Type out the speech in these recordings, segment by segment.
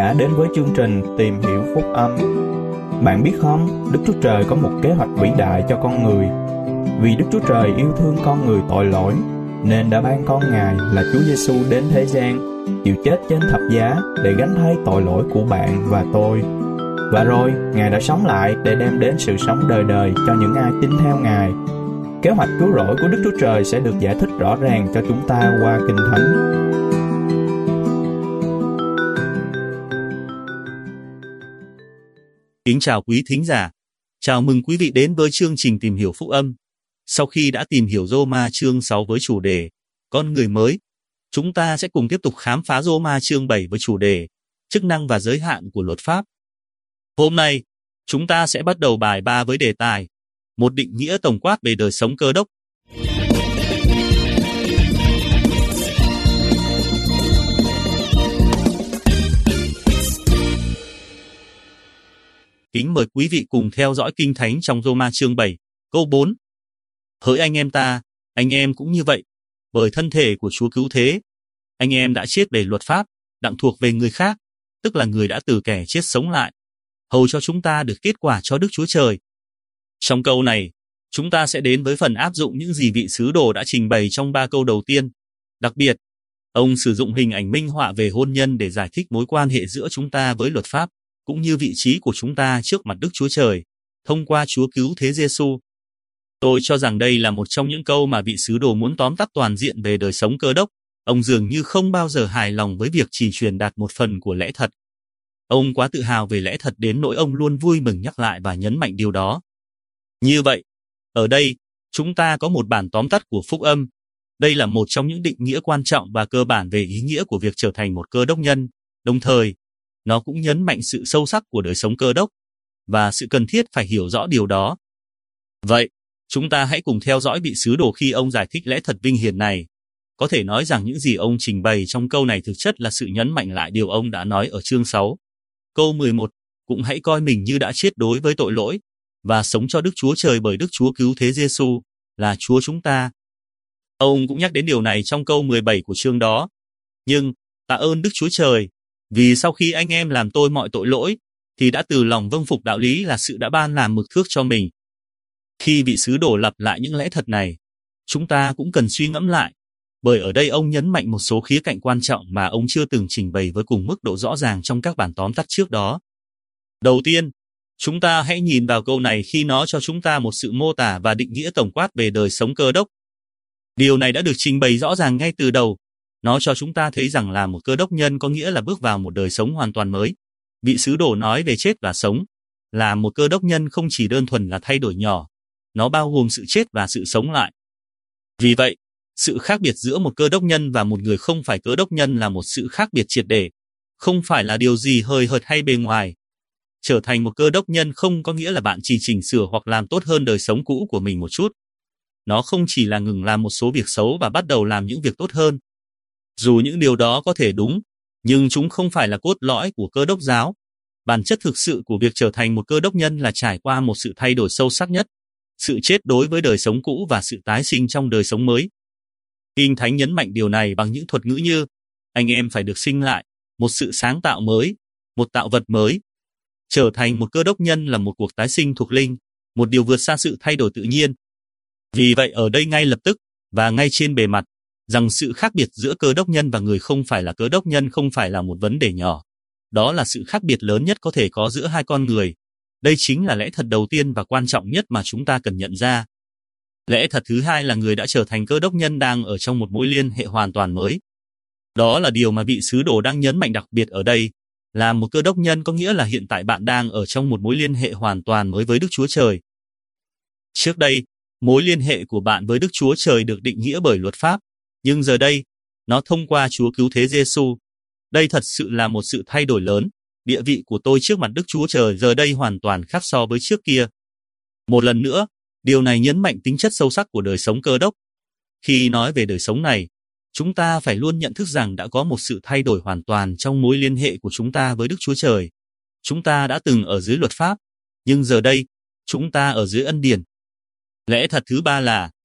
đã đến với chương trình Tìm Hiểu Phúc Âm. Bạn biết không, Đức Chúa Trời có một kế hoạch vĩ đại cho con người. Vì Đức Chúa Trời yêu thương con người tội lỗi, nên đã ban con Ngài là Chúa Giêsu đến thế gian, chịu chết trên thập giá để gánh thay tội lỗi của bạn và tôi. Và rồi, Ngài đã sống lại để đem đến sự sống đời đời cho những ai tin theo Ngài. Kế hoạch cứu rỗi của Đức Chúa Trời sẽ được giải thích rõ ràng cho chúng ta qua Kinh Thánh. Kính chào quý thính giả. Chào mừng quý vị đến với chương trình Tìm Hiểu Phúc Âm. Sau khi đã tìm hiểu Rô-ma chương 6 với chủ đề Con người mới, chúng ta sẽ cùng tiếp tục khám phá Rô-ma chương 7 với chủ đề Chức năng và giới hạn của luật pháp. Hôm nay, chúng ta sẽ bắt đầu bài 3 với đề tài một định nghĩa tổng quát về đời sống cơ đốc. Kính mời quý vị cùng theo dõi Kinh Thánh trong Rô-ma chương 7, câu 4. Hỡi anh em ta, anh em cũng như vậy, bởi thân thể của Chúa cứu thế. Anh em đã chết về luật pháp, đặng thuộc về người khác, tức là người đã từ kẻ chết sống lại, hầu cho chúng ta được kết quả cho Đức Chúa Trời. Trong câu này, chúng ta sẽ đến với phần áp dụng những gì vị sứ đồ đã trình bày trong 3 câu đầu tiên. Đặc biệt, ông sử dụng hình ảnh minh họa về hôn nhân để giải thích mối quan hệ giữa chúng ta với luật pháp, cũng như vị trí của chúng ta trước mặt Đức Chúa Trời, thông qua Chúa cứu thế Giêsu. Tôi cho rằng đây là một trong những câu mà vị sứ đồ muốn tóm tắt toàn diện về đời sống cơ đốc. Ông dường như không bao giờ hài lòng với việc chỉ truyền đạt một phần của lẽ thật. Ông quá tự hào về lẽ thật đến nỗi ông luôn vui mừng nhắc lại và nhấn mạnh điều đó. Như vậy, ở đây, chúng ta có một bản tóm tắt của phúc âm. Đây là một trong những định nghĩa quan trọng và cơ bản về ý nghĩa của việc trở thành một cơ đốc nhân, đồng thời, nó cũng nhấn mạnh sự sâu sắc của đời sống cơ đốc và sự cần thiết phải hiểu rõ điều đó. Vậy, chúng ta hãy cùng theo dõi vị sứ đồ khi ông giải thích lẽ thật vinh hiển này. Có thể nói rằng những gì ông trình bày trong câu này thực chất là sự nhấn mạnh lại điều ông đã nói ở chương 6. Câu 11, cũng hãy coi mình như đã chết đối với tội lỗi và sống cho Đức Chúa Trời bởi Đức Chúa cứu thế Giêsu là Chúa chúng ta. Ông cũng nhắc đến điều này trong câu 17 của chương đó. Nhưng, tạ ơn Đức Chúa Trời, vì sau khi anh em làm tôi mọi tội lỗi, thì đã từ lòng vâng phục đạo lý là sự đã ban làm mực thước cho mình. Khi vị sứ đồ lặp lại những lẽ thật này, chúng ta cũng cần suy ngẫm lại, bởi ở đây ông nhấn mạnh một số khía cạnh quan trọng mà ông chưa từng trình bày với cùng mức độ rõ ràng trong các bản tóm tắt trước đó. Đầu tiên, chúng ta hãy nhìn vào câu này khi nó cho chúng ta một sự mô tả và định nghĩa tổng quát về đời sống cơ đốc. Điều này đã được trình bày rõ ràng ngay từ đầu. Nó cho chúng ta thấy rằng là một cơ đốc nhân có nghĩa là bước vào một đời sống hoàn toàn mới. Vị sứ đồ nói về chết và sống. Là một cơ đốc nhân không chỉ đơn thuần là thay đổi nhỏ, nó bao gồm sự chết và sự sống lại. Vì vậy, sự khác biệt giữa một cơ đốc nhân và một người không phải cơ đốc nhân là một sự khác biệt triệt để, không phải là điều gì hời hợt hay bề ngoài. Trở thành một cơ đốc nhân không có nghĩa là bạn chỉ chỉnh sửa hoặc làm tốt hơn đời sống cũ của mình một chút. Nó không chỉ là ngừng làm một số việc xấu và bắt đầu làm những việc tốt hơn. Dù những điều đó có thể đúng, nhưng chúng không phải là cốt lõi của cơ đốc giáo. Bản chất thực sự của việc trở thành một cơ đốc nhân là trải qua một sự thay đổi sâu sắc nhất, sự chết đối với đời sống cũ và sự tái sinh trong đời sống mới. Kinh Thánh nhấn mạnh điều này bằng những thuật ngữ như anh em phải được sinh lại, một sự sáng tạo mới, một tạo vật mới. Trở thành một cơ đốc nhân là một cuộc tái sinh thuộc linh, một điều vượt xa sự thay đổi tự nhiên. Vì vậy ở đây ngay lập tức, và ngay trên bề mặt, rằng sự khác biệt giữa cơ đốc nhân và người không phải là cơ đốc nhân không phải là một vấn đề nhỏ. Đó là sự khác biệt lớn nhất có thể có giữa hai con người. Đây chính là lẽ thật đầu tiên và quan trọng nhất mà chúng ta cần nhận ra. Lẽ thật thứ hai là người đã trở thành cơ đốc nhân đang ở trong một mối liên hệ hoàn toàn mới. Đó là điều mà vị sứ đồ đang nhấn mạnh đặc biệt ở đây. Là một cơ đốc nhân có nghĩa là hiện tại bạn đang ở trong một mối liên hệ hoàn toàn mới với Đức Chúa Trời. Trước đây, mối liên hệ của bạn với Đức Chúa Trời được định nghĩa bởi luật pháp, nhưng giờ đây, nó thông qua Chúa cứu thế Giêsu. Đây thật sự là một sự thay đổi lớn. Địa vị của tôi trước mặt Đức Chúa Trời giờ đây hoàn toàn khác so với trước kia. Một lần nữa, điều này nhấn mạnh tính chất sâu sắc của đời sống cơ đốc. Khi nói về đời sống này, chúng ta phải luôn nhận thức rằng đã có một sự thay đổi hoàn toàn trong mối liên hệ của chúng ta với Đức Chúa Trời. Chúng ta đã từng ở dưới luật pháp, nhưng giờ đây, chúng ta ở dưới ân điển. Lẽ thật thứ ba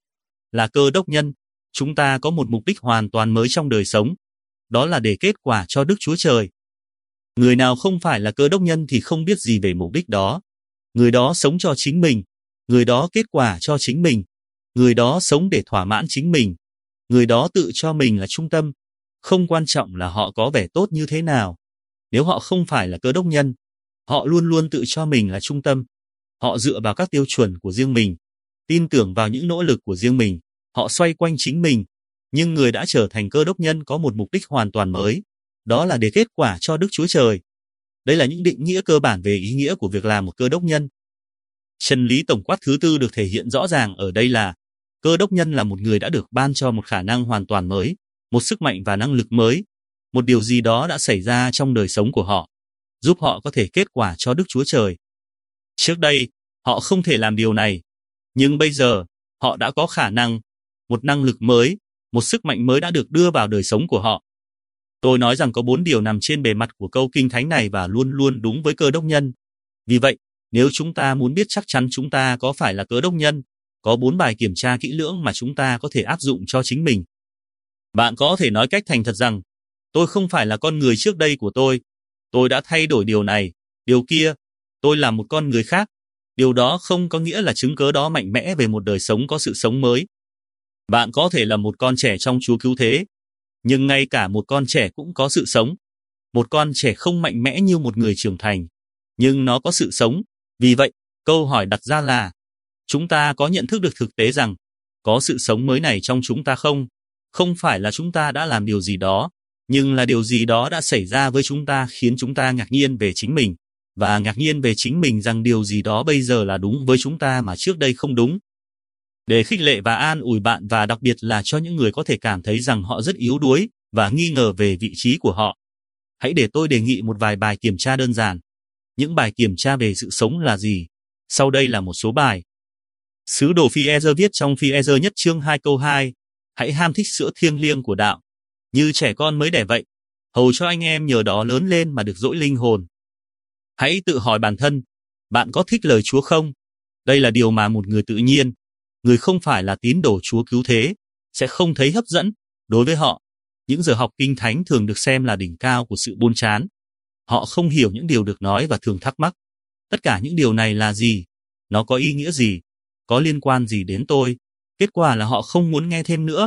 là cơ đốc nhân, chúng ta có một mục đích hoàn toàn mới trong đời sống. Đó là để kết quả cho Đức Chúa Trời. Người nào không phải là Cơ đốc nhân thì không biết gì về mục đích đó. Người đó sống cho chính mình, người đó kết quả cho chính mình, người đó sống để thỏa mãn chính mình, người đó tự cho mình là trung tâm, không quan trọng là họ có vẻ tốt như thế nào. Nếu họ không phải là Cơ đốc nhân, họ luôn luôn tự cho mình là trung tâm. Họ dựa vào các tiêu chuẩn của riêng mình, tin tưởng vào những nỗ lực của riêng mình, họ xoay quanh chính mình. Nhưng người đã trở thành Cơ đốc nhân có một mục đích hoàn toàn mới, đó là để kết quả cho Đức Chúa Trời. Đây là những định nghĩa cơ bản về ý nghĩa của việc làm một Cơ đốc nhân. Chân lý tổng quát thứ tư được thể hiện rõ ràng ở đây là Cơ đốc nhân là một người đã được ban cho một khả năng hoàn toàn mới, một sức mạnh và năng lực mới, một điều gì đó đã xảy ra trong đời sống của họ, giúp họ có thể kết quả cho Đức Chúa Trời. Trước đây, họ không thể làm điều này, nhưng bây giờ, họ đã có khả năng, một năng lực mới, một sức mạnh mới đã được đưa vào đời sống của họ. Tôi nói rằng có 4 điều nằm trên bề mặt của câu Kinh Thánh này và luôn luôn đúng với Cơ đốc nhân. Vì vậy, nếu chúng ta muốn biết chắc chắn chúng ta có phải là Cơ đốc nhân, có 4 bài kiểm tra kỹ lưỡng mà chúng ta có thể áp dụng cho chính mình. Bạn có thể nói cách thành thật rằng, tôi không phải là con người trước đây của tôi đã thay đổi điều này, điều kia, tôi là một con người khác. Điều đó không có nghĩa là chứng cớ đó mạnh mẽ về một đời sống có sự sống mới. Bạn có thể là một con trẻ trong Chúa cứu thế, nhưng ngay cả một con trẻ cũng có sự sống. Một con trẻ không mạnh mẽ như một người trưởng thành, nhưng nó có sự sống. Vì vậy, câu hỏi đặt ra là, chúng ta có nhận thức được thực tế rằng, có sự sống mới này trong chúng ta không? Không phải là chúng ta đã làm điều gì đó, nhưng là điều gì đó đã xảy ra với chúng ta khiến chúng ta ngạc nhiên về chính mình, và ngạc nhiên về chính mình rằng điều gì đó bây giờ là đúng với chúng ta mà trước đây không đúng. Để khích lệ và an ủi bạn và đặc biệt là cho những người có thể cảm thấy rằng họ rất yếu đuối và nghi ngờ về vị trí của họ, hãy để tôi đề nghị một vài bài kiểm tra đơn giản. Những bài kiểm tra về sự sống là gì? Sau đây là một số bài. Sứ đồ Phi-e-rơ viết trong Phi-e-rơ nhất chương 2 câu 2, hãy ham thích sữa thiêng liêng của đạo, như trẻ con mới đẻ vậy, hầu cho anh em nhờ đó lớn lên mà được dỗi linh hồn. Hãy tự hỏi bản thân, bạn có thích lời Chúa không? Đây là điều mà một người tự nhiên, người không phải là tín đồ Chúa cứu thế, sẽ không thấy hấp dẫn. Đối với họ, những giờ học Kinh Thánh thường được xem là đỉnh cao của sự buồn chán. Họ không hiểu những điều được nói và thường thắc mắc. Tất cả những điều này là gì? Nó có ý nghĩa gì? Có liên quan gì đến tôi? Kết quả là họ không muốn nghe thêm nữa.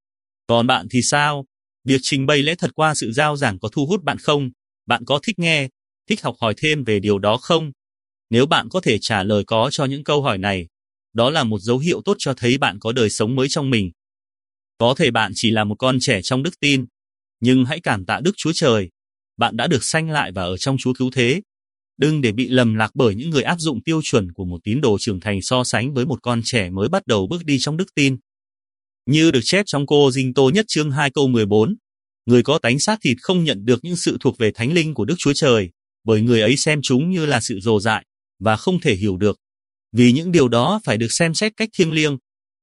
Còn bạn thì sao? Việc trình bày lẽ thật qua sự giao giảng có thu hút bạn không? Bạn có thích nghe, thích học hỏi thêm về điều đó không? Nếu bạn có thể trả lời có cho những câu hỏi này, đó là một dấu hiệu tốt cho thấy bạn có đời sống mới trong mình. Có thể bạn chỉ là một con trẻ trong đức tin, nhưng hãy cảm tạ Đức Chúa Trời. Bạn đã được sanh lại và ở trong Chúa cứu thế. Đừng để bị lầm lạc bởi những người áp dụng tiêu chuẩn của một tín đồ trưởng thành so sánh với một con trẻ mới bắt đầu bước đi trong đức tin. Như được chép trong Cô-rinh-tô nhất chương 2 câu 14, người có tánh xác thịt không nhận được những sự thuộc về Thánh Linh của Đức Chúa Trời, bởi người ấy xem chúng như là sự rồ dại, và không thể hiểu được, vì những điều đó phải được xem xét cách thiêng liêng.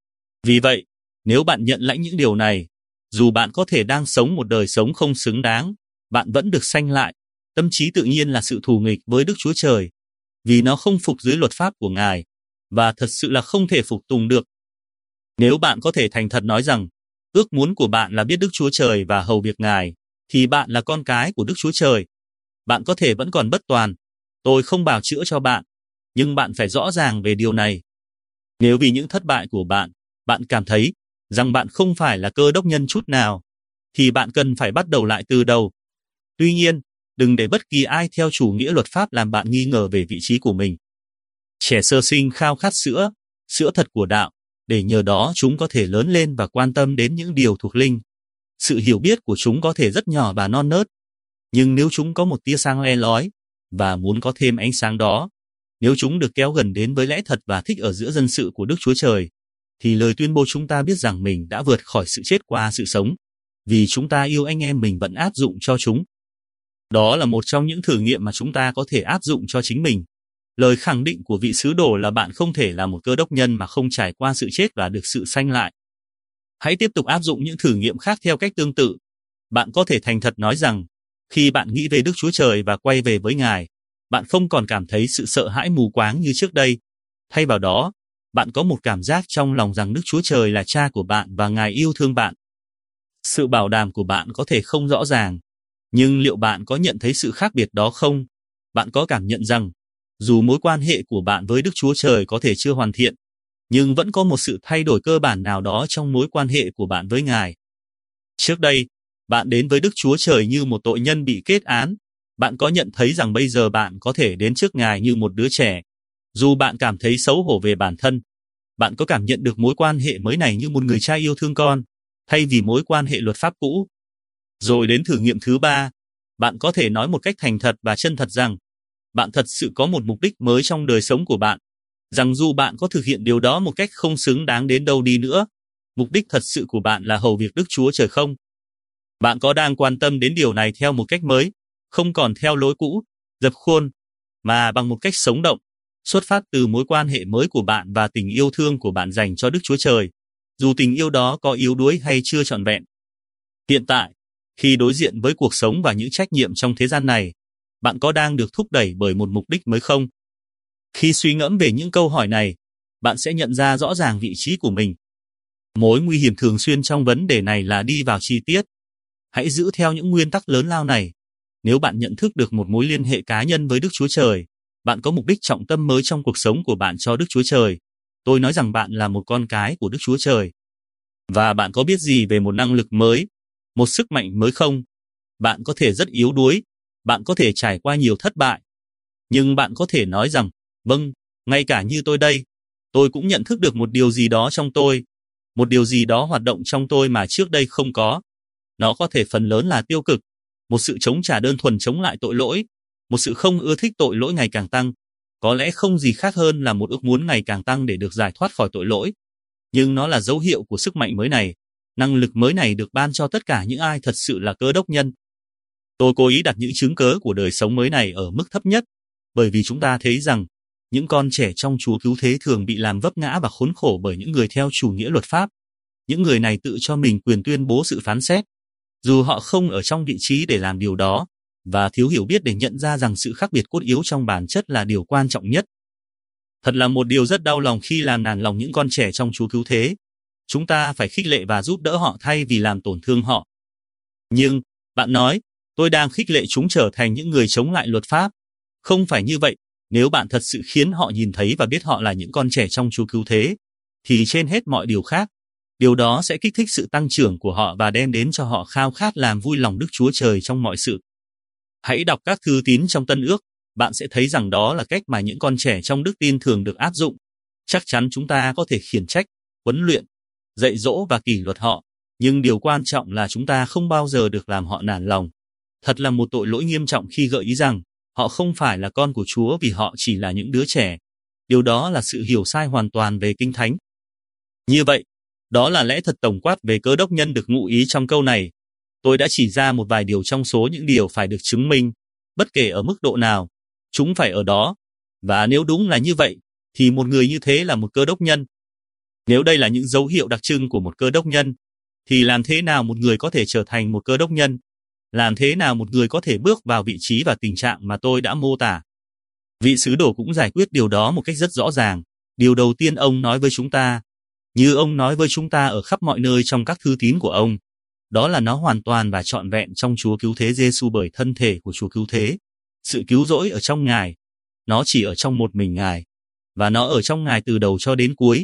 Vì vậy, nếu bạn nhận lãnh những điều này, dù bạn có thể đang sống một đời sống không xứng đáng, bạn vẫn được sanh lại. Tâm trí tự nhiên là sự thù nghịch với Đức Chúa Trời, vì nó không phục dưới luật pháp của Ngài, và thật sự là không thể phục tùng được. Nếu bạn có thể thành thật nói rằng, ước muốn của bạn là biết Đức Chúa Trời và hầu việc Ngài, thì bạn là con cái của Đức Chúa Trời. Bạn có thể vẫn còn bất toàn. Tôi không bào chữa cho bạn, nhưng bạn phải rõ ràng về điều này. Nếu vì những thất bại của bạn, bạn cảm thấy rằng bạn không phải là Cơ đốc nhân chút nào, thì bạn cần phải bắt đầu lại từ đầu. Tuy nhiên, đừng để bất kỳ ai theo chủ nghĩa luật pháp làm bạn nghi ngờ về vị trí của mình. Trẻ sơ sinh khao khát sữa, sữa thật của đạo, để nhờ đó chúng có thể lớn lên và quan tâm đến những điều thuộc linh. Sự hiểu biết của chúng có thể rất nhỏ và non nớt, nhưng nếu chúng có một tia sáng le lói và muốn có thêm ánh sáng đó, nếu chúng được kéo gần đến với lẽ thật và thích ở giữa dân sự của Đức Chúa Trời, thì lời tuyên bố chúng ta biết rằng mình đã vượt khỏi sự chết qua sự sống, vì chúng ta yêu anh em mình vẫn áp dụng cho chúng. Đó là một trong những thử nghiệm mà chúng ta có thể áp dụng cho chính mình. Lời khẳng định của vị sứ đồ là bạn không thể là một Cơ đốc nhân mà không trải qua sự chết và được sự sanh lại. Hãy tiếp tục áp dụng những thử nghiệm khác theo cách tương tự. Bạn có thể thành thật nói rằng, khi bạn nghĩ về Đức Chúa Trời và quay về với Ngài, bạn không còn cảm thấy sự sợ hãi mù quáng như trước đây. Thay vào đó, bạn có một cảm giác trong lòng rằng Đức Chúa Trời là Cha của bạn và Ngài yêu thương bạn. Sự bảo đảm của bạn có thể không rõ ràng, Nhưng liệu bạn có nhận thấy sự khác biệt đó không? Bạn có cảm nhận rằng, dù mối quan hệ của bạn với Đức Chúa Trời có thể chưa hoàn thiện, nhưng vẫn có một sự thay đổi cơ bản nào đó trong mối quan hệ của bạn với Ngài. Trước đây, bạn đến với Đức Chúa Trời như một tội nhân bị kết án. Bạn có nhận thấy rằng bây giờ bạn có thể đến trước Ngài như một đứa trẻ, dù bạn cảm thấy xấu hổ về bản thân. Bạn có cảm nhận được mối quan hệ mới này như một người cha yêu thương con, thay vì mối quan hệ luật pháp cũ. Rồi đến thử nghiệm thứ 3, bạn có thể nói một cách thành thật và chân thật rằng, bạn thật sự có một mục đích mới trong đời sống của bạn, rằng dù bạn có thực hiện điều đó một cách không xứng đáng đến đâu đi nữa, mục đích thật sự của bạn là hầu việc Đức Chúa Trời không? Bạn có đang quan tâm đến điều này theo một cách mới, không còn theo lối cũ, dập khuôn, mà bằng một cách sống động, xuất phát từ mối quan hệ mới của bạn và tình yêu thương của bạn dành cho Đức Chúa Trời, dù tình yêu đó có yếu đuối hay chưa trọn vẹn. Hiện tại, khi đối diện với cuộc sống và những trách nhiệm trong thế gian này, bạn có đang được thúc đẩy bởi một mục đích mới không? Khi suy ngẫm về những câu hỏi này, bạn sẽ nhận ra rõ ràng vị trí của mình. Mối nguy hiểm thường xuyên trong vấn đề này là đi vào chi tiết. Hãy giữ theo những nguyên tắc lớn lao này. Nếu bạn nhận thức được một mối liên hệ cá nhân với Đức Chúa Trời, bạn có mục đích trọng tâm mới trong cuộc sống của bạn cho Đức Chúa Trời. Tôi nói rằng bạn là một con cái của Đức Chúa Trời. Và bạn có biết gì về một năng lực mới, một sức mạnh mới không? Bạn có thể rất yếu đuối, bạn có thể trải qua nhiều thất bại. Nhưng bạn có thể nói rằng, vâng, ngay cả như tôi đây, tôi cũng nhận thức được một điều gì đó trong tôi, một điều gì đó hoạt động trong tôi mà trước đây không có. Nó có thể phần lớn là tiêu cực, một sự chống trả đơn thuần chống lại tội lỗi, một sự không ưa thích tội lỗi ngày càng tăng, có lẽ không gì khác hơn là một ước muốn ngày càng tăng để được giải thoát khỏi tội lỗi. Nhưng nó là dấu hiệu của sức mạnh mới này, năng lực mới này được ban cho tất cả những ai thật sự là cơ đốc nhân. Tôi cố ý đặt những chứng cớ của đời sống mới này ở mức thấp nhất, bởi vì chúng ta thấy rằng, những con trẻ trong Chúa Cứu Thế thường bị làm vấp ngã và khốn khổ bởi những người theo chủ nghĩa luật pháp. Những người này tự cho mình quyền tuyên bố sự phán xét, dù họ không ở trong vị trí để làm điều đó, và thiếu hiểu biết để nhận ra rằng sự khác biệt cốt yếu trong bản chất là điều quan trọng nhất. Thật là một điều rất đau lòng khi làm nản lòng những con trẻ trong Chúa Cứu Thế. Chúng ta phải khích lệ và giúp đỡ họ thay vì làm tổn thương họ. Nhưng, bạn nói, tôi đang khích lệ chúng trở thành những người chống lại luật pháp. Không phải như vậy. Nếu bạn thật sự khiến họ nhìn thấy và biết họ là những con trẻ trong Chúa Cứu Thế, thì trên hết mọi điều khác, điều đó sẽ kích thích sự tăng trưởng của họ và đem đến cho họ khao khát làm vui lòng Đức Chúa Trời trong mọi sự. Hãy đọc các thư tín trong Tân Ước, bạn sẽ thấy rằng đó là cách mà những con trẻ trong đức tin thường được áp dụng. Chắc chắn chúng ta có thể khiển trách, huấn luyện, dạy dỗ và kỷ luật họ, nhưng điều quan trọng là chúng ta không bao giờ được làm họ nản lòng. Thật là một tội lỗi nghiêm trọng khi gợi ý rằng họ không phải là con của Chúa vì họ chỉ là những đứa trẻ. Điều đó là sự hiểu sai hoàn toàn về Kinh Thánh. Như vậy, đó là lẽ thật tổng quát về cơ đốc nhân được ngụ ý trong câu này. Tôi đã chỉ ra một vài điều trong số những điều phải được chứng minh, bất kể ở mức độ nào, chúng phải ở đó. Và nếu đúng là như vậy, thì một người như thế là một cơ đốc nhân. Nếu đây là những dấu hiệu đặc trưng của một cơ đốc nhân, thì làm thế nào một người có thể trở thành một cơ đốc nhân? Làm thế nào một người có thể bước vào vị trí và tình trạng mà tôi đã mô tả? Vị sứ đồ cũng giải quyết điều đó một cách rất rõ ràng. Điều đầu tiên ông nói với chúng ta, như ông nói với chúng ta ở khắp mọi nơi trong các thư tín của ông, đó là nó hoàn toàn và trọn vẹn trong Chúa Cứu Thế Giêsu bởi thân thể của Chúa Cứu Thế. Sự cứu rỗi ở trong Ngài, nó chỉ ở trong một mình Ngài, và nó ở trong Ngài từ đầu cho đến cuối.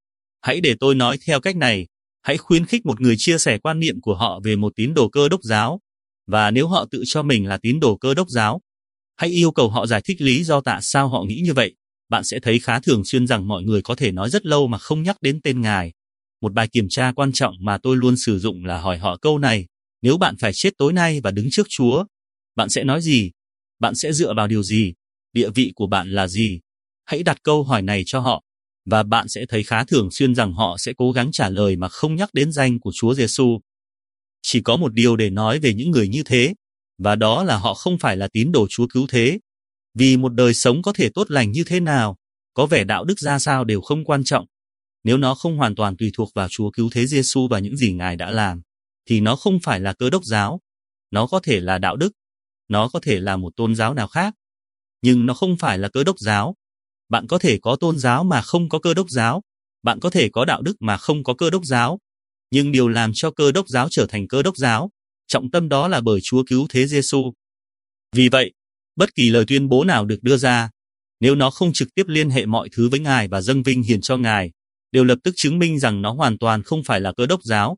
Hãy để tôi nói theo cách này, hãy khuyến khích một người chia sẻ quan niệm của họ về một tín đồ Cơ Đốc giáo, và nếu họ tự cho mình là tín đồ Cơ Đốc giáo, hãy yêu cầu họ giải thích lý do tại sao họ nghĩ như vậy. Bạn sẽ thấy khá thường xuyên rằng mọi người có thể nói rất lâu mà không nhắc đến tên Ngài. Một bài kiểm tra quan trọng mà tôi luôn sử dụng là hỏi họ câu này, nếu bạn phải chết tối nay và đứng trước Chúa, bạn sẽ nói gì? Bạn sẽ dựa vào điều gì? Địa vị của bạn là gì? Hãy đặt câu hỏi này cho họ, và bạn sẽ thấy khá thường xuyên rằng họ sẽ cố gắng trả lời mà không nhắc đến danh của Chúa Giêsu. Chỉ có một điều để nói về những người như thế, và đó là họ không phải là tín đồ Chúa Cứu Thế. Vì một đời sống có thể tốt lành như thế nào, có vẻ đạo đức ra sao đều không quan trọng. Nếu nó không hoàn toàn tùy thuộc vào Chúa Cứu Thế Giêsu và những gì Ngài đã làm, thì nó không phải là Cơ Đốc giáo. Nó có thể là đạo đức, nó có thể là một tôn giáo nào khác, nhưng nó không phải là Cơ Đốc giáo. Bạn có thể có tôn giáo mà không có Cơ Đốc giáo, bạn có thể có đạo đức mà không có Cơ Đốc giáo, nhưng điều làm cho Cơ Đốc giáo trở thành Cơ Đốc giáo trọng tâm đó là bởi Chúa Cứu Thế Giêsu. Vì vậy, bất kỳ lời tuyên bố nào được đưa ra, nếu nó không trực tiếp liên hệ mọi thứ với Ngài và dâng vinh hiển cho Ngài, đều lập tức chứng minh rằng nó hoàn toàn không phải là Cơ đốc giáo.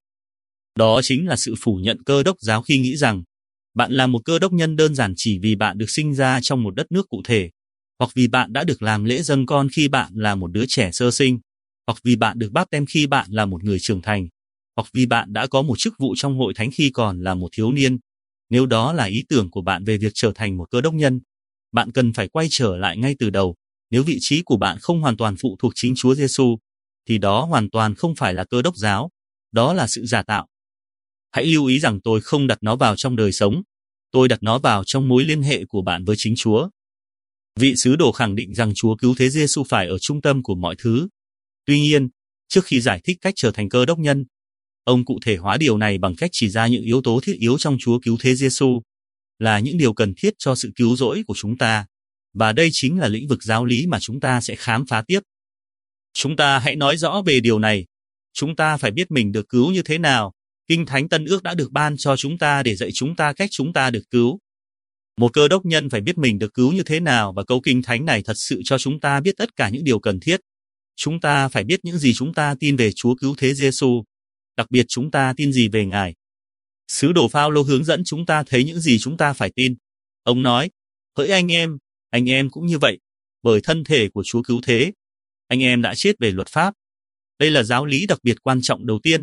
Đó chính là sự phủ nhận Cơ đốc giáo khi nghĩ rằng bạn là một Cơ đốc nhân đơn giản chỉ vì bạn được sinh ra trong một đất nước cụ thể, hoặc vì bạn đã được làm lễ dâng con khi bạn là một đứa trẻ sơ sinh, hoặc vì bạn được báp têm khi bạn là một người trưởng thành, hoặc vì bạn đã có một chức vụ trong hội thánh khi còn là một thiếu niên. Nếu đó là ý tưởng của bạn về việc trở thành một Cơ đốc nhân, bạn cần phải quay trở lại ngay từ đầu. Nếu vị trí của bạn không hoàn toàn phụ thuộc chính Chúa Giêsu, thì đó hoàn toàn không phải là Cơ đốc giáo, đó là sự giả tạo. Hãy lưu ý rằng tôi không đặt nó vào trong đời sống, tôi đặt nó vào trong mối liên hệ của bạn với chính Chúa. Vị sứ đồ khẳng định rằng Chúa Cứu Thế Giêsu phải ở trung tâm của mọi thứ. Tuy nhiên, trước khi giải thích cách trở thành Cơ đốc nhân, ông cụ thể hóa điều này bằng cách chỉ ra những yếu tố thiết yếu trong Chúa Cứu Thế Giêsu, là những điều cần thiết cho sự cứu rỗi của chúng ta, và đây chính là lĩnh vực giáo lý mà chúng ta sẽ khám phá tiếp. Chúng ta hãy nói rõ về điều này. Chúng ta phải biết mình được cứu như thế nào. Kinh Thánh Tân Ước đã được ban cho chúng ta để dạy chúng ta cách chúng ta được cứu. Một Cơ đốc nhân phải biết mình được cứu như thế nào, và câu Kinh Thánh này thật sự cho chúng ta biết tất cả những điều cần thiết. Chúng ta phải biết những gì chúng ta tin về Chúa Cứu Thế Giêsu, đặc biệt chúng ta tin gì về Ngài. Sứ đồ Phao-lô hướng dẫn chúng ta thấy những gì chúng ta phải tin. Ông nói, hỡi anh em cũng như vậy, bởi thân thể của Chúa Cứu Thế, anh em đã chết về luật pháp. Đây là giáo lý đặc biệt quan trọng đầu tiên.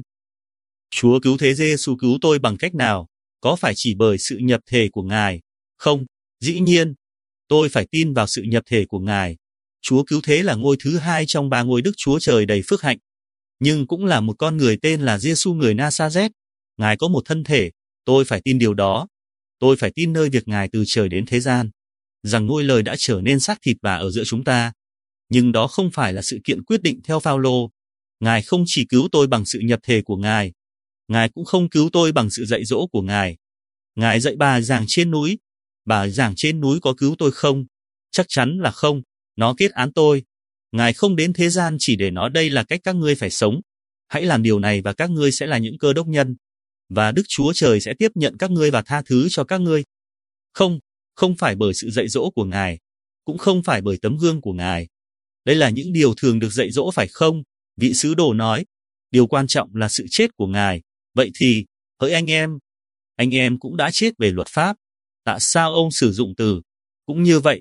Chúa Cứu Thế Giêsu cứu tôi bằng cách nào? Có phải chỉ bởi sự nhập thể của Ngài? Không, dĩ nhiên, tôi phải tin vào sự nhập thể của Ngài. Chúa Cứu Thế là ngôi thứ hai trong ba ngôi Đức Chúa Trời đầy phước hạnh, nhưng cũng là một con người tên là Giêsu người Na-sa-rét. Ngài có một thân thể, tôi phải tin điều đó. Tôi phải tin nơi việc Ngài từ trời đến thế gian, rằng ngôi lời đã trở nên xác thịt và ở giữa chúng ta. Nhưng đó không phải là sự kiện quyết định theo Phao-lô. Ngài không chỉ cứu tôi bằng sự nhập thể của Ngài, Ngài cũng không cứu tôi bằng sự dạy dỗ của Ngài. Ngài dạy bà giảng trên núi. Bà giảng trên núi có cứu tôi không? Chắc chắn là không, nó kết án tôi. Ngài không đến thế gian chỉ để nói đây là cách các ngươi phải sống. Hãy làm điều này và các ngươi sẽ là những Cơ đốc nhân, và Đức Chúa Trời sẽ tiếp nhận các ngươi và tha thứ cho các ngươi. Không, không phải bởi sự dạy dỗ của Ngài, cũng không phải bởi tấm gương của Ngài. Đây là những điều thường được dạy dỗ phải không? Vị sứ đồ nói, điều quan trọng là sự chết của Ngài. Vậy thì, hỡi anh em cũng đã chết về luật pháp. Tại sao ông sử dụng từ cũng như vậy?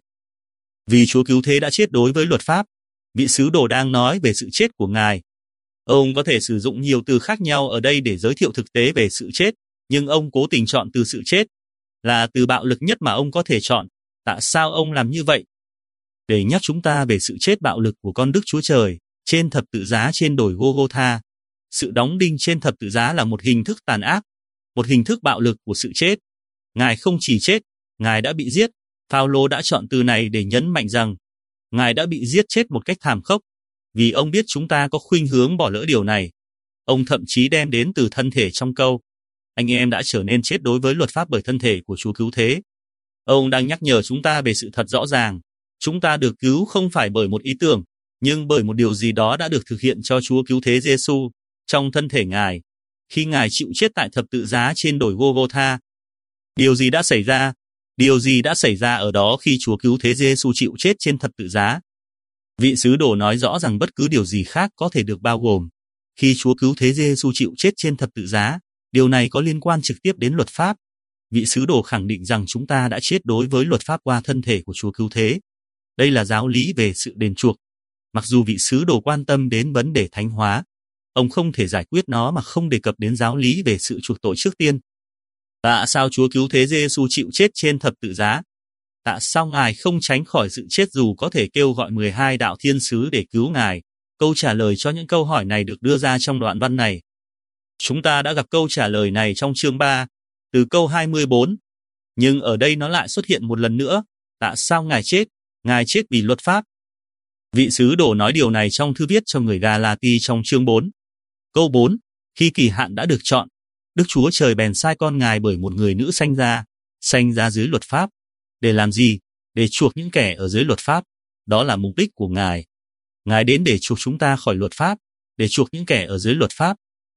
Vì Chúa Cứu Thế đã chết đối với luật pháp. Vị sứ đồ đang nói về sự chết của Ngài. Ông có thể sử dụng nhiều từ khác nhau ở đây để giới thiệu thực tế về sự chết, nhưng ông cố tình chọn từ sự chết, là từ bạo lực nhất mà ông có thể chọn. Tại sao ông làm như vậy? Để nhắc chúng ta về sự chết bạo lực của con Đức Chúa Trời trên thập tự giá trên đồi Gô-gô-tha. Sự đóng đinh trên thập tự giá là một hình thức tàn ác, một hình thức bạo lực của sự chết. Ngài không chỉ chết, Ngài đã bị giết. Phao-lô đã chọn từ này để nhấn mạnh rằng Ngài đã bị giết chết một cách thảm khốc, vì ông biết chúng ta có khuynh hướng bỏ lỡ điều này. Ông thậm chí đem đến từ thân thể trong câu, anh em đã trở nên chết đối với luật pháp bởi thân thể của Chúa Cứu Thế. Ông đang nhắc nhở chúng ta về sự thật rõ ràng. Chúng ta được cứu không phải bởi một ý tưởng, nhưng bởi một điều gì đó đã được thực hiện cho Chúa Cứu Thế Giêsu trong thân thể Ngài, khi Ngài chịu chết tại thập tự giá trên đồi Gô-gô-tha. Điều gì đã xảy ra? Điều gì đã xảy ra ở đó khi Chúa Cứu Thế Giêsu chịu chết trên thập tự giá? Vị sứ đồ nói rõ rằng bất cứ điều gì khác có thể được bao gồm. Khi Chúa Cứu Thế Giêsu chịu chết trên thập tự giá, điều này có liên quan trực tiếp đến luật pháp. Vị sứ đồ khẳng định rằng chúng ta đã chết đối với luật pháp qua thân thể của Chúa Cứu Thế. Đây là giáo lý về sự đền chuộc. Mặc dù vị sứ đồ quan tâm đến vấn đề thánh hóa, ông không thể giải quyết nó mà không đề cập đến giáo lý về sự chuộc tội trước tiên. Tại sao Chúa Cứu Thế Giêsu chịu chết trên thập tự giá? Tại sao Ngài không tránh khỏi sự chết dù có thể kêu gọi 12 đạo thiên sứ để cứu Ngài? Câu trả lời cho những câu hỏi này được đưa ra trong đoạn văn này. Chúng ta đã gặp câu trả lời này trong chương 3, từ câu 24. Nhưng ở đây nó lại xuất hiện một lần nữa. Tại sao Ngài chết? Ngài chết vì luật pháp. Vị sứ đồ nói điều này trong thư viết cho người Ga-la-ti trong chương 4. Câu 4. Khi kỳ hạn đã được chọn, Đức Chúa Trời bèn sai con Ngài bởi một người nữ sanh ra dưới luật pháp. Để làm gì? Để chuộc những kẻ ở dưới luật pháp. Đó là mục đích của Ngài. Ngài đến để chuộc chúng ta khỏi luật pháp, để chuộc những kẻ ở dưới luật pháp.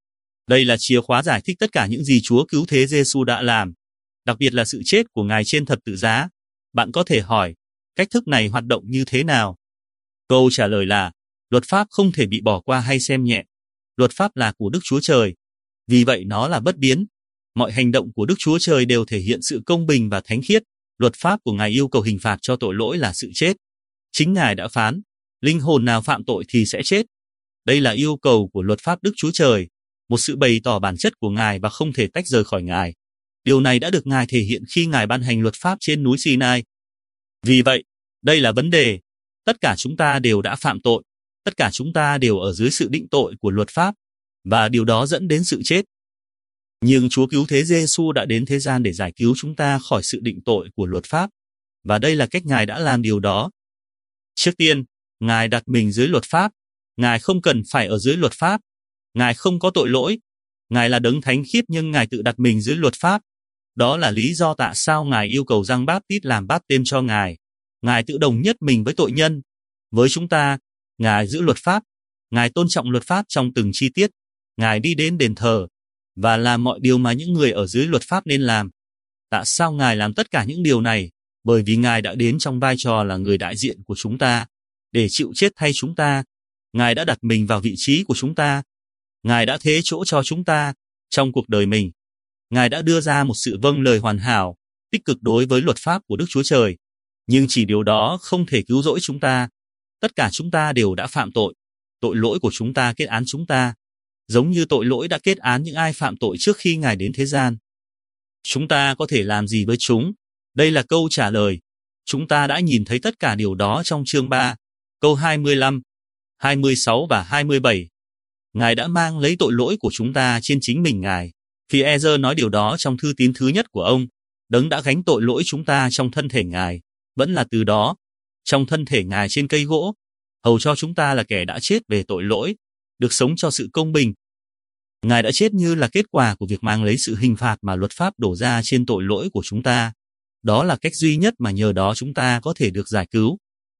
Đây là chìa khóa giải thích tất cả những gì Chúa Cứu Thế Giêsu đã làm, đặc biệt là sự chết của Ngài trên thập tự giá. Bạn có thể hỏi, cách thức này hoạt động như thế nào? Câu trả lời là, luật pháp không thể bị bỏ qua hay xem nhẹ. Luật pháp là của Đức Chúa Trời, vì vậy nó là bất biến. Mọi hành động của Đức Chúa Trời đều thể hiện sự công bình và thánh khiết. Luật pháp của Ngài yêu cầu hình phạt cho tội lỗi là sự chết. Chính Ngài đã phán, linh hồn nào phạm tội thì sẽ chết. Đây là yêu cầu của luật pháp Đức Chúa Trời, một sự bày tỏ bản chất của Ngài và không thể tách rời khỏi Ngài. Điều này đã được Ngài thể hiện khi Ngài ban hành luật pháp trên núi Sinai. Vì vậy, đây là vấn đề. Tất cả chúng ta đều đã phạm tội. Tất cả chúng ta đều ở dưới sự định tội của luật pháp, và điều đó dẫn đến sự chết. Nhưng Chúa Cứu Thế Giêsu đã đến thế gian để giải cứu chúng ta khỏi sự định tội của luật pháp, và đây là cách Ngài đã làm điều đó. Trước tiên, Ngài đặt mình dưới luật pháp. Ngài không cần phải ở dưới luật pháp. Ngài không có tội lỗi. Ngài là đấng thánh khiết nhưng Ngài tự đặt mình dưới luật pháp. Đó là lý do tại sao Ngài yêu cầu Giăng Báp-tít làm báp têm cho Ngài. Ngài tự đồng nhất mình với tội nhân. Với chúng ta, Ngài giữ luật pháp. Ngài tôn trọng luật pháp trong từng chi tiết. Ngài đi đến đền thờ và làm mọi điều mà những người ở dưới luật pháp nên làm. Tại sao Ngài làm tất cả những điều này? Bởi vì Ngài đã đến trong vai trò là người đại diện của chúng ta, để chịu chết thay chúng ta. Ngài đã đặt mình vào vị trí của chúng ta. Ngài đã thế chỗ cho chúng ta trong cuộc đời mình. Ngài đã đưa ra một sự vâng lời hoàn hảo, tích cực đối với luật pháp của Đức Chúa Trời. Nhưng chỉ điều đó không thể cứu rỗi chúng ta. Tất cả chúng ta đều đã phạm tội. Tội lỗi của chúng ta kết án chúng ta, giống như tội lỗi đã kết án những ai phạm tội trước khi Ngài đến thế gian. Chúng ta có thể làm gì với chúng? Đây là câu trả lời. Chúng ta đã nhìn thấy tất cả điều đó trong chương 3, câu 25, 26 và 27. Ngài đã mang lấy tội lỗi của chúng ta trên chính mình Ngài. Phi-e-rơ nói điều đó trong thư tín thứ nhất của ông. Đấng đã gánh tội lỗi chúng ta trong thân thể Ngài, vẫn là từ đó, trong thân thể Ngài trên cây gỗ, hầu cho chúng ta là kẻ đã chết về tội lỗi, được sống cho sự công bình. Ngài đã chết như là kết quả của việc mang lấy sự hình phạt mà luật pháp đổ ra trên tội lỗi của chúng ta. Đó là cách duy nhất mà nhờ đó chúng ta có thể được giải cứu.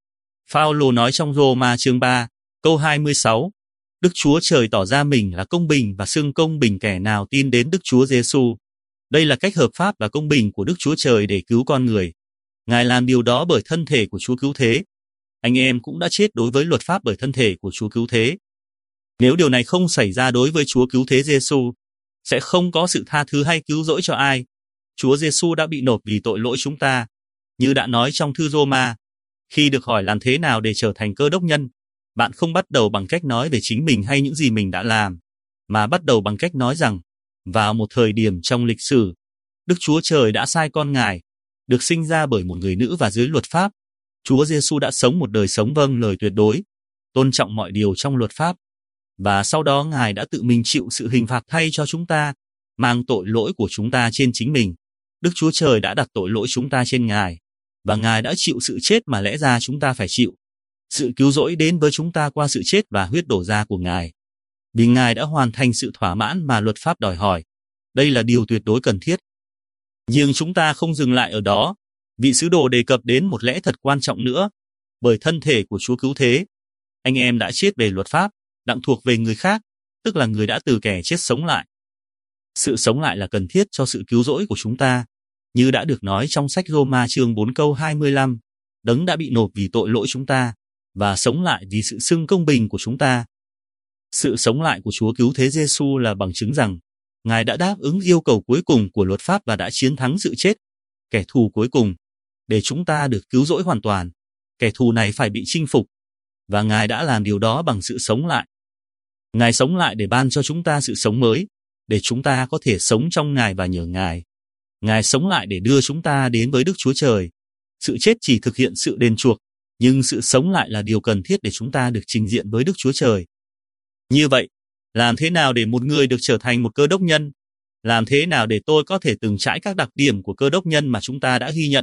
Phao-lô nói trong Rô-ma chương 3, câu 26, Đức Chúa Trời tỏ ra mình là công bình và xưng công bình kẻ nào tin đến Đức Chúa Giêsu. Đây là cách hợp pháp và công bình của Đức Chúa Trời để cứu con người. Ngài làm điều đó bởi thân thể của Chúa Cứu Thế. Anh em cũng đã chết đối với luật pháp bởi thân thể của Chúa Cứu Thế. Nếu điều này không xảy ra đối với Chúa Cứu Thế Giêsu, sẽ không có sự tha thứ hay cứu rỗi cho ai. Chúa Giêsu đã bị nộp vì tội lỗi chúng ta. Như đã nói trong thư Rô-ma, khi được hỏi làm thế nào để trở thành cơ đốc nhân, bạn không bắt đầu bằng cách nói về chính mình hay những gì mình đã làm, mà bắt đầu bằng cách nói rằng, vào một thời điểm trong lịch sử, Đức Chúa Trời đã sai con Ngài, được sinh ra bởi một người nữ và dưới luật pháp. Chúa Giêsu đã sống một đời sống vâng lời tuyệt đối, tôn trọng mọi điều trong luật pháp, và sau đó Ngài đã tự mình chịu sự hình phạt thay cho chúng ta, mang tội lỗi của chúng ta trên chính mình. Đức Chúa Trời đã đặt tội lỗi chúng ta trên Ngài, và Ngài đã chịu sự chết mà lẽ ra chúng ta phải chịu. Sự cứu rỗi đến với chúng ta qua sự chết và huyết đổ ra của Ngài. Vì Ngài đã hoàn thành sự thỏa mãn mà luật pháp đòi hỏi. Đây là điều tuyệt đối cần thiết. Nhưng chúng ta không dừng lại ở đó. Vị sứ đồ đề cập đến một lẽ thật quan trọng nữa. Bởi thân thể của Chúa Cứu Thế, anh em đã chết về luật pháp, đặng thuộc về người khác, tức là người đã từ kẻ chết sống lại. Sự sống lại là cần thiết cho sự cứu rỗi của chúng ta. Như đã được nói trong sách Rô-ma chương 4 câu 25, Đấng đã bị nộp vì tội lỗi chúng ta, và sống lại vì sự xưng công bình của chúng ta. Sự sống lại của Chúa Cứu Thế Giêsu là bằng chứng rằng, Ngài đã đáp ứng yêu cầu cuối cùng của luật pháp và đã chiến thắng sự chết, kẻ thù cuối cùng, để chúng ta được cứu rỗi hoàn toàn. Kẻ thù này phải bị chinh phục, và Ngài đã làm điều đó bằng sự sống lại. Ngài sống lại để ban cho chúng ta sự sống mới, để chúng ta có thể sống trong Ngài và nhờ Ngài. Ngài sống lại để đưa chúng ta đến với Đức Chúa Trời. Sự chết chỉ thực hiện sự đền chuộc, nhưng sự sống lại là điều cần thiết để chúng ta được trình diện với Đức Chúa Trời. Như vậy, làm thế nào để một người được trở thành một cơ đốc nhân? Làm thế nào để tôi có thể từng trải các đặc điểm của cơ đốc nhân mà chúng ta đã ghi nhận?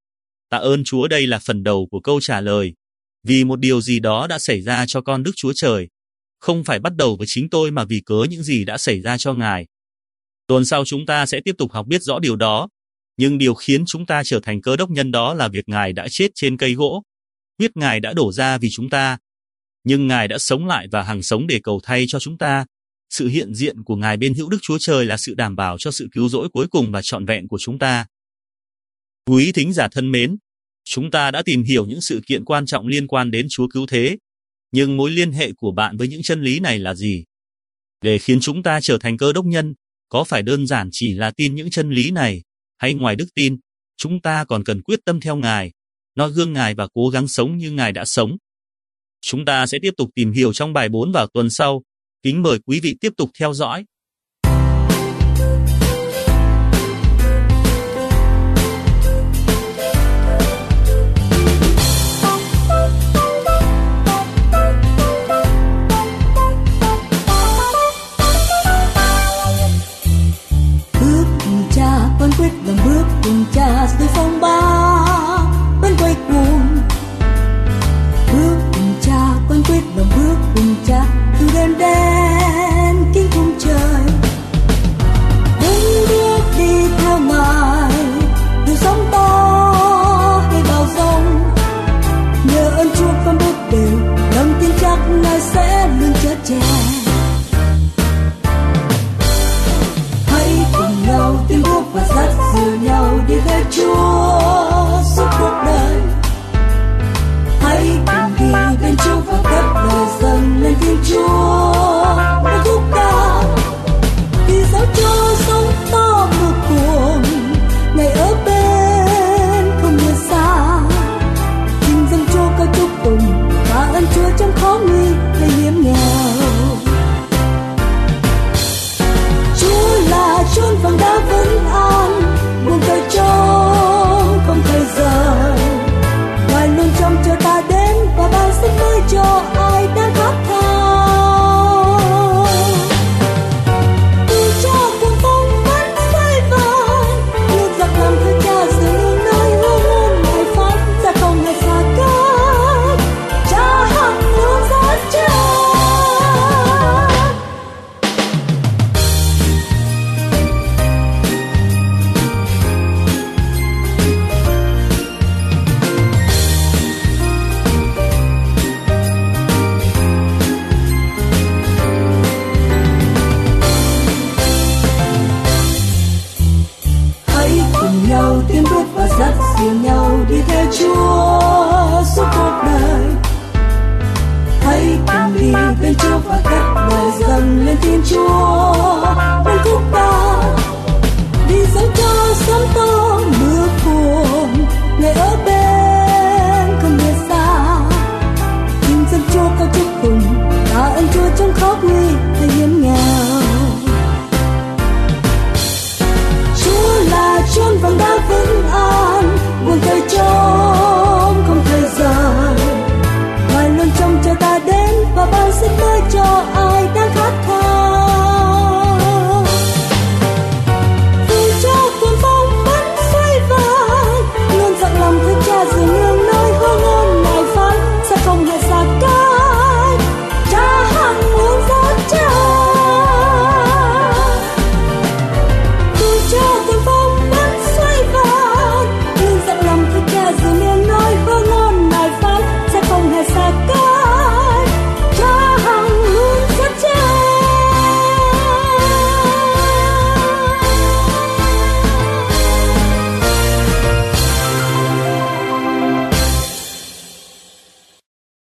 Tạ ơn Chúa, đây là phần đầu của câu trả lời. Vì một điều gì đó đã xảy ra cho con Đức Chúa Trời. Không phải bắt đầu với chính tôi mà vì cớ những gì đã xảy ra cho Ngài. Tuần sau chúng ta sẽ tiếp tục học biết rõ điều đó. Nhưng điều khiến chúng ta trở thành cơ đốc nhân đó là việc Ngài đã chết trên cây gỗ. Huyết Ngài đã đổ ra vì chúng ta. Nhưng Ngài đã sống lại và hằng sống để cầu thay cho chúng ta. Sự hiện diện của Ngài bên hữu Đức Chúa Trời là sự đảm bảo cho sự cứu rỗi cuối cùng và trọn vẹn của chúng ta. Quý thính giả thân mến, chúng ta đã tìm hiểu những sự kiện quan trọng liên quan đến Chúa Cứu Thế, nhưng mối liên hệ của bạn với những chân lý này là gì? Để khiến chúng ta trở thành Cơ Đốc nhân, có phải đơn giản chỉ là tin những chân lý này, hay ngoài đức tin, chúng ta còn cần quyết tâm theo Ngài, noi gương Ngài và cố gắng sống như Ngài đã sống? Chúng ta sẽ tiếp tục tìm hiểu trong bài 4 vào tuần sau. Kính mời quý vị tiếp tục theo dõi. Bước cùng cha, con quyết làm bước cùng cha dưới phong ba vẫn quay cuồng. Bước cùng cha, con quyết làm bước cùng cha từ đêm đen kính khung trời. Đứng bước đi theo Ngài, dù sóng to hay bão giông, nhờ ơn Chúa con bước đều, lòng tin chắc Ngài sẽ luôn chở che. Hãy cùng nhau tiến bước và dắt dìu nhau đi theo Chúa suốt cuộc đời. Hãy cùng đi bên Chúa và cất lời dâng lên Thiên Chúa và khúc ca. Vì sao Chúa sống to vô cùng, Ngài ở bên không lìa xa. Xin dâng Chúa ca chúc tụng và ơn Chúa trong khó nguy hay hiểm nghèo. Chúa là chốn vàng đá vững an, buông tay trông không thời giờ. Ngài luôn trông chờ ta đến và ban sức mới cho ai đang khát khao. Từ cha cuồng phong vẫn xoay vần, nước giặc làm theo cha dừng nơi hương hôn Ngài phán ra không hề xa cách. Cha hằng luôn dẫn chân. Nhau tiến bước và dắt dìu nhau đi theo Chúa suốt cuộc đời. Hãy cùng đi bên Chúa và cất lời dâng lên Thiên Chúa